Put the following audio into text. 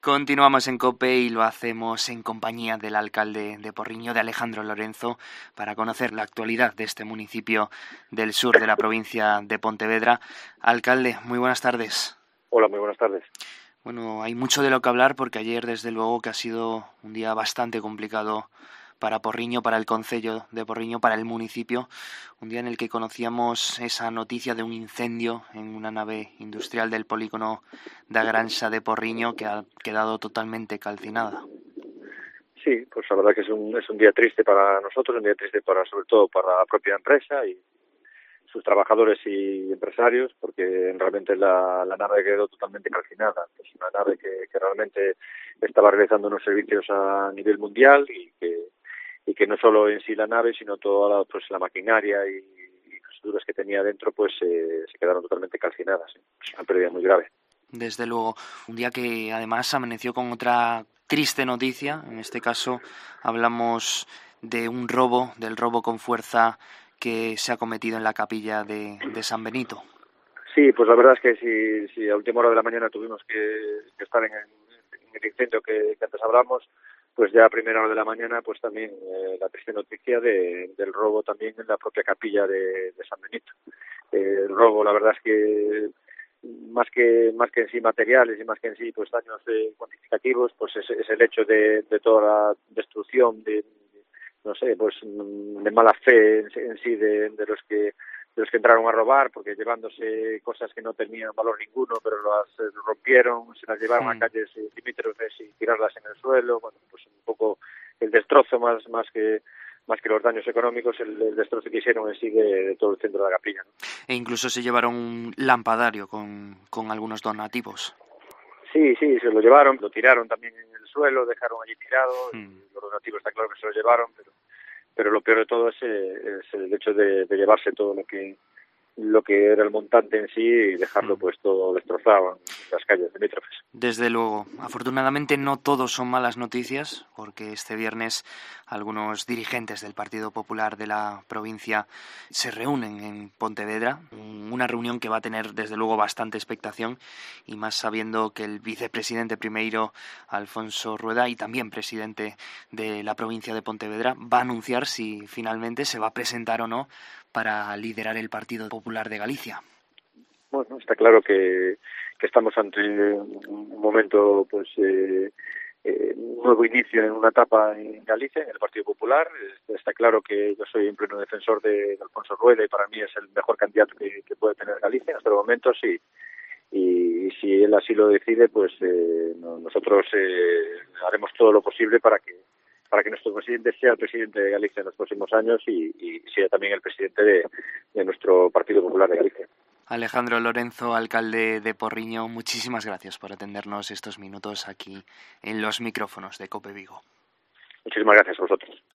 Continuamos en COPE y lo hacemos en compañía del alcalde de Porriño, de Alejandro Lorenzo, para conocer la actualidad de este municipio del sur de la provincia de Pontevedra. Alcalde, muy buenas tardes. Hola, muy buenas tardes. Bueno, hay mucho de lo que hablar porque ayer, desde luego, que ha sido un día bastante complicado para Porriño, para el concello de Porriño, para el municipio. Un día en el que conocíamos esa noticia de un incendio en una nave industrial del polígono da Granxa de Porriño que ha quedado totalmente calcinada. Sí, pues la verdad que es un día triste para nosotros, un día triste sobre todo para la propia empresa y sus trabajadores y empresarios, porque realmente la nave quedó totalmente calcinada. Es una nave que realmente estaba realizando unos servicios a nivel mundial y que no solo en sí la nave, sino toda la maquinaria y infraestructuras que tenía dentro, pues se quedaron totalmente calcinadas. Es una pérdida muy grave. Desde luego, un día que además amaneció con otra triste noticia. En este caso hablamos de un robo, del robo con fuerza que se ha cometido en la capilla de San Benito. Sí, pues la verdad es que si a última hora de la mañana tuvimos que estar en el incendio que antes hablamos, pues ya a primera hora de la mañana, pues también la triste noticia del robo también en la propia capilla de San Benito. El robo, la verdad es que más que en sí materiales y más que en sí pues daños cuantificativos, pues es el hecho de toda la destrucción no sé, pues de mala fe en sí de los que entraron a robar, porque llevándose cosas que no tenían valor ninguno, pero las rompieron, se las llevaron a calles limítrofes y tirarlas en el suelo. Bueno, pues un poco el destrozo más que los daños económicos, el destrozo que hicieron en sí de todo el centro de la capilla, ¿no? E incluso se llevaron un lampadario con algunos donativos. Sí, se lo llevaron, lo tiraron también en el suelo, dejaron allí tirado, Hmm. y los donativos está claro que se lo llevaron, pero lo peor de todo es el hecho de llevarse todo lo que era el montante en sí y dejarlo pues todo destrozado en las calles limítrofes. Desde luego, afortunadamente no todos son malas noticias, porque este viernes algunos dirigentes del Partido Popular de la provincia se reúnen en Pontevedra, una reunión que va a tener desde luego bastante expectación, y más sabiendo que el vicepresidente primero, Alfonso Rueda, y también presidente de la provincia de Pontevedra, va a anunciar si finalmente se va a presentar o no para liderar el Partido Popular de Galicia. Bueno, está claro que estamos ante un momento, pues, un nuevo inicio en una etapa en Galicia, en el Partido Popular. Está claro que yo soy un pleno defensor de Alfonso Rueda y para mí es el mejor candidato que puede tener Galicia en estos momentos y si él así lo decide, pues nosotros haremos todo lo posible para que nuestro presidente sea el presidente de Galicia en los próximos años y sea también el presidente de nuestro Partido Popular de Galicia. Alejandro Lorenzo, alcalde de Porriño, muchísimas gracias por atendernos estos minutos aquí en los micrófonos de COPE Vigo. Muchísimas gracias a vosotros.